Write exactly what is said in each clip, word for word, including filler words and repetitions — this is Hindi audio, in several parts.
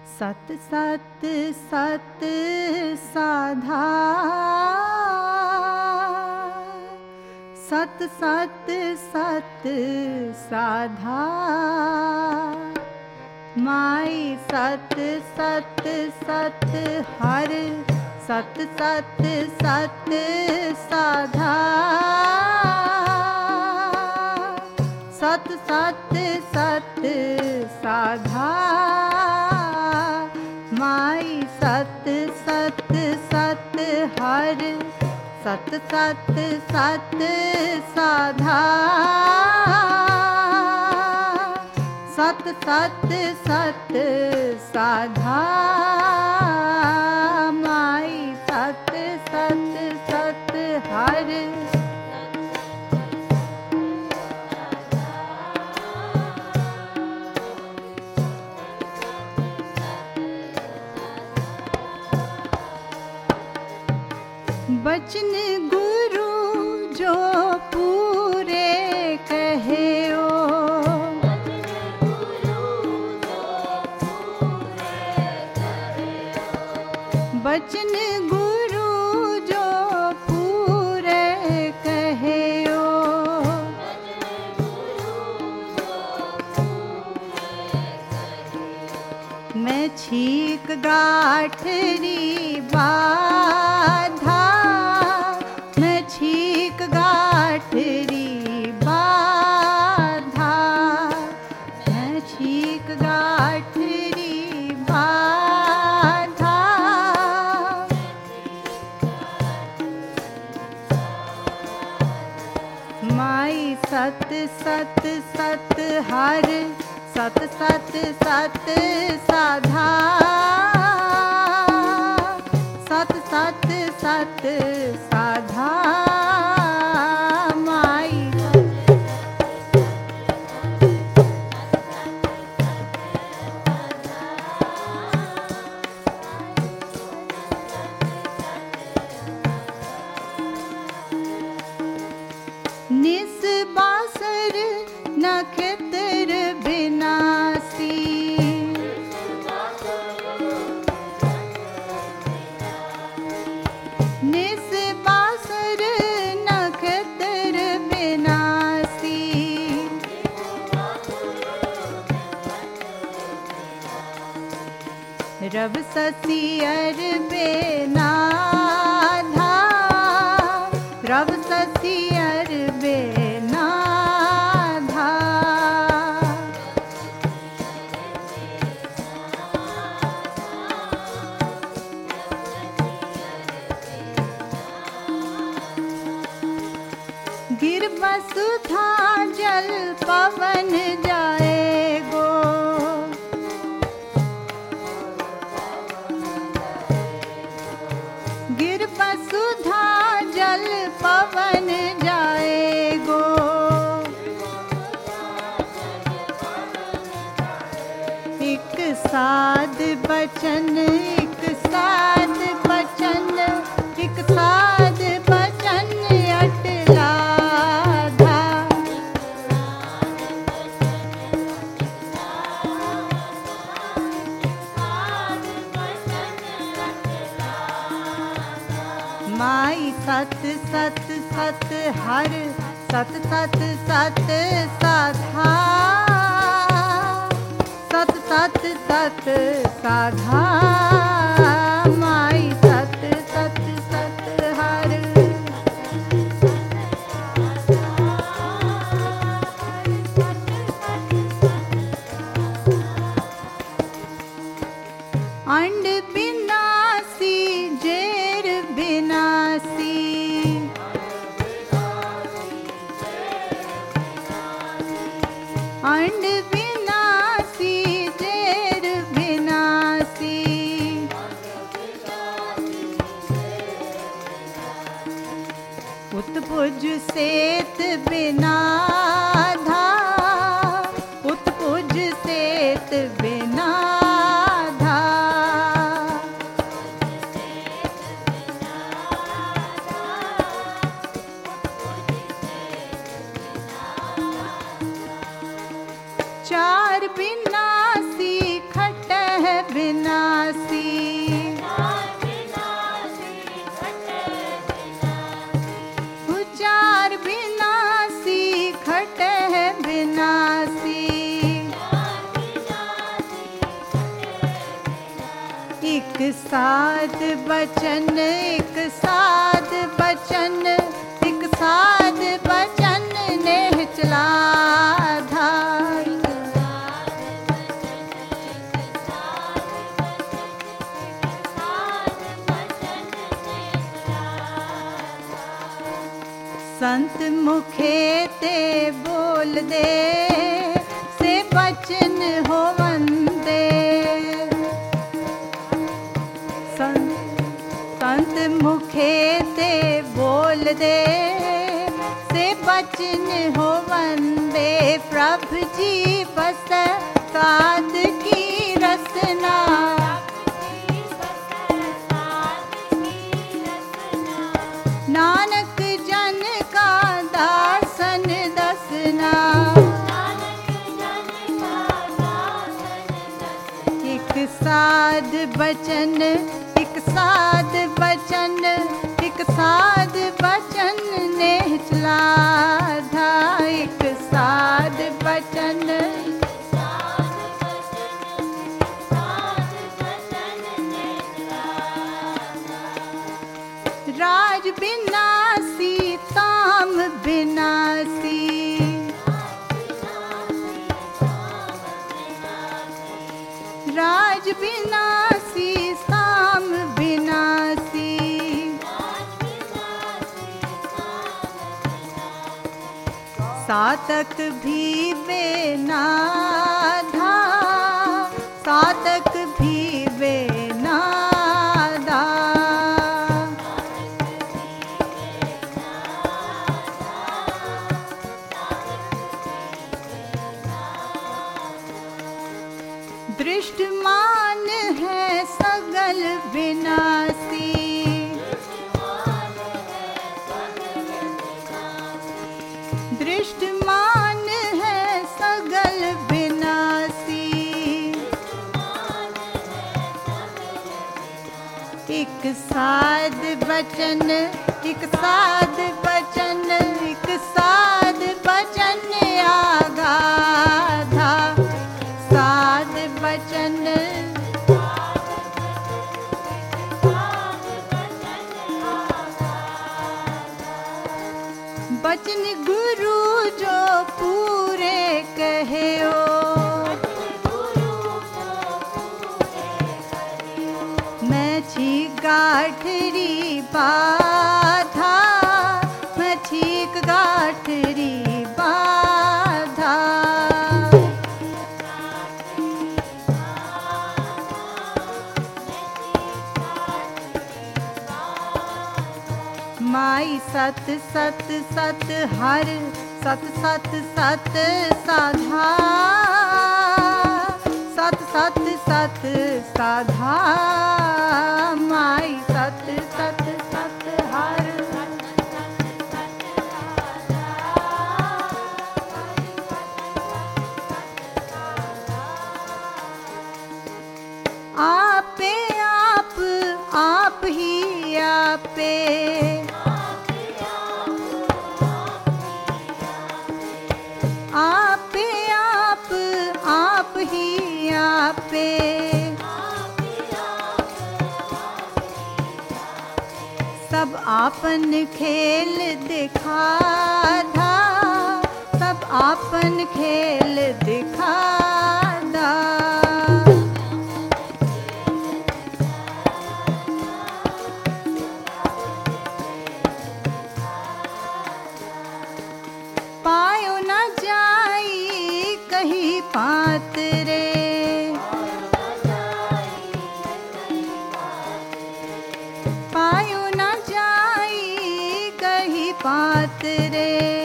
सत सत सत साधा, सत सत सत साधा, माई सत सत सत हर, सत सत सत साधा, सत सत सत साधा, माई सत सत सत हर, सत सत सत साधा, सत सत सत साधा, माई सत सत सत हर, बचन गुरु जो पूरे कहे ओ, बचन गुरु जो पूरे कहे ओ, मैं छीक गाठरी बाधा, मैं छीक गाठरी बाधा, मैं छीक गाठरी बाधा, माई सत सत सत हर, सत सत सत साधा, सत सत सत साधा, माई निस बासर नखतर बिनासी, निस बासर नखतर बिनासी, रव ससी अर बेनाधा, रव ससी अर बेनाधा, गिर वसुधा जल पवन जाएगो, गिर वसुधा जल पवन जाएगो, एक साध बचन, एक साध बचन, एक साध बचन अटलाधा, माई सत सत सत हर, सत सत सत साधा, सत सत सत साधा, माई सत सत सत हर, अंड बिनासी जेर बिनासी, अंड बिनासी जेर बिनासी, उत्पुज सेत बिनाधा, उत्पुज सेत बिनाधा, चार बिनासी खट बिनासी, साध बचन एक साध बचन एक साध बचन नेह चला धार। संत मुखे ते बोल दे से बचन हो वंदे। संत मुखे ते बोल दे से बचन हो वंदे। प्रभु जी बस साध की रसना नानक जन का दासन दसना। एक साध बचन एक साध बचन एक साध बचन नेह चला धा। एक साध बचन राज बिनासी ताम बिनासी। राज बिनासी साम बिनासी। सातक भी बेनाधा सातक भी बेनाधा। दृष्टमान है सगल विनाशी। दृष्टमान है सगल विनाशी। एक साध बचन एक साध बचन एक साध बचन आगाधा। साध बचन बचन गुरु जो पूरे कहे ओ। मैं छी गाठरी बाधा मैं छीक गाठरी बाधा। माई सत सत सत हर सत सत सत साधा। सत सत सत साधा माई सत सत सत हर। आपे आप आप ही आपे। आपे आप आप ही आपे। सब आपन खेल दिखा धा सब आपन खेल दिखा धा। पायो न जाई कहीं पातरे। पायो न जाई कहीं पातरे।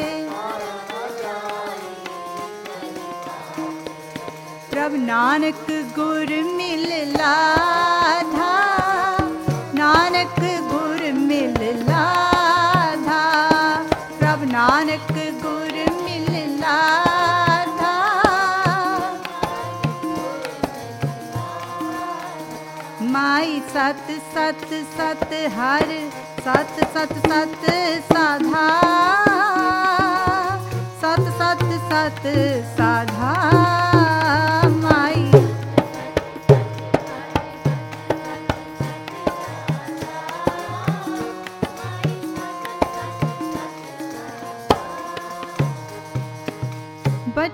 प्रभ नानक गुर मिल लाधा नानक गुर मिल लाधा। प्रभ नानक गुर मिल लाधा। माई सत सत सत हर सत सत सत साधा। सत सत सत साधा माई।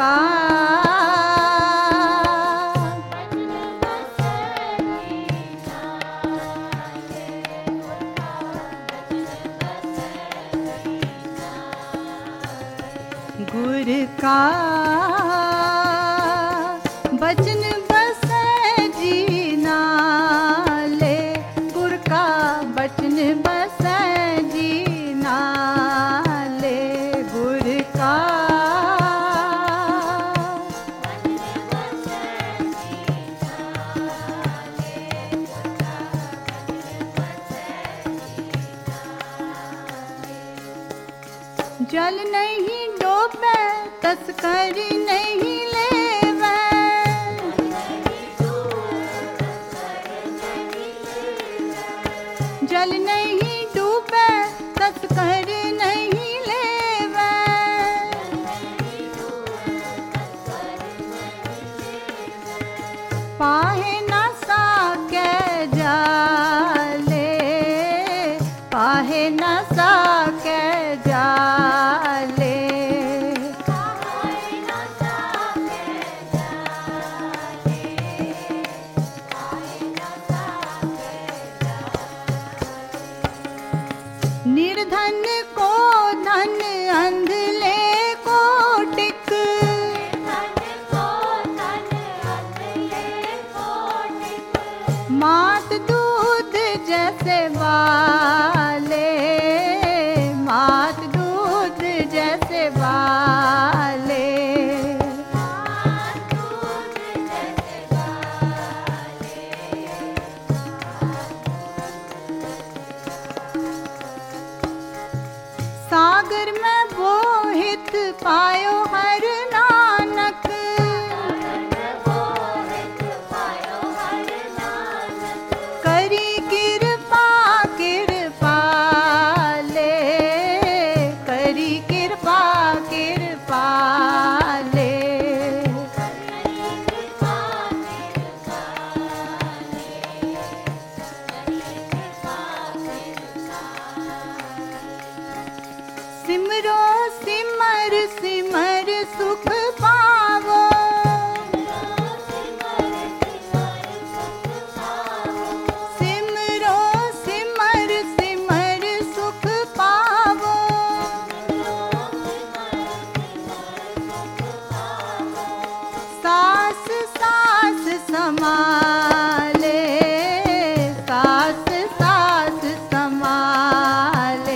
का गुर का बचन बसे जी नाले, गुर का बचन बसे जी नाले, गुर का जल नहीं डोबे तस्कर नहीं लेवे, जल नहीं डूबे तस्कर नहीं लेवे, पाहे न साके जाले, पाहे न साके जाले, निर्धन को धन अंधले को टिक, मात दूध जैसे वाले, मात दूध जैसे वाले, सागर में बोहित पायो हर नानक, करी कृपा कृपा ले, करी कृपा कृपा ले, सिमरो सिमर सिमर सुख पावो, सिमरो सिमर सिमर सुख पावो, सास सास समाले, सास सास समाले,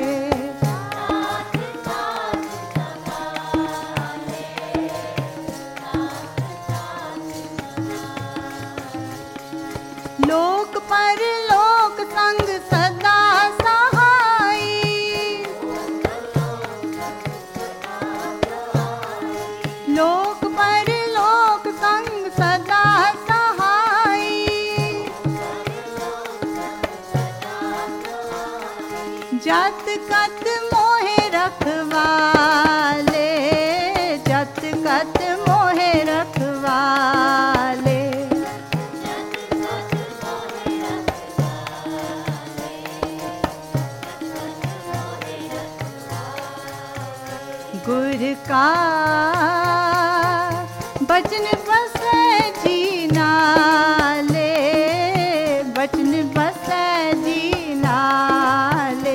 लोक पर लोक संग सदा सहाई, लोक पर लोक संग सदा सहाई, जत कत मोहे रखवाले, जत कत मोहे रखवाले, गुर का बचन बसे जी नाले, बचन बसे जी नाले,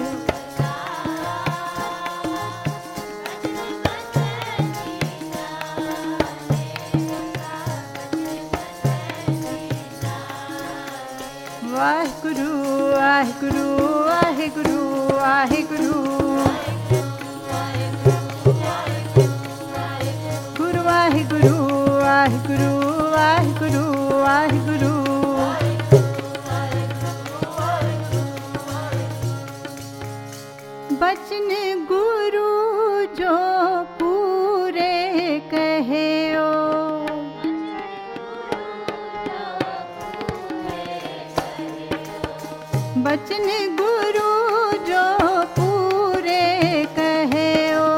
वाहिगुरु वाहिगुरु वाहिगुरु वाहिगुरु, गुरु वाहिगुरु वाहिगुरु वाहिगुरु वाहिगुरु, बचन गुरु जो पूरे कहे ओ, बचन गुरु जो पूरे कहे ओ,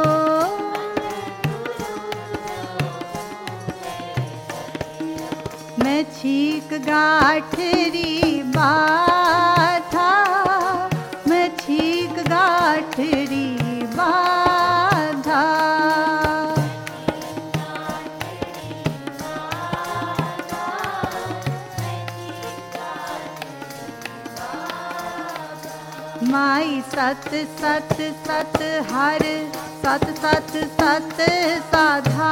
मैं छीक गाठरी बाधा, मैं छीक गाठरी बाधा, माई सत सत सत हर सत सत सत साधा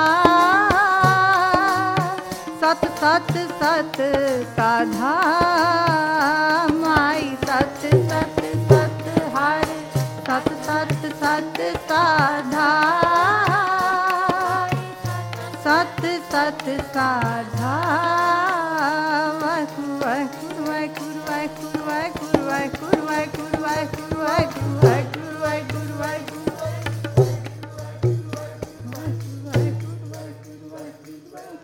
सत सत सत साधा माई सत सत सत हर सत सत सत साधा सत सत साधा।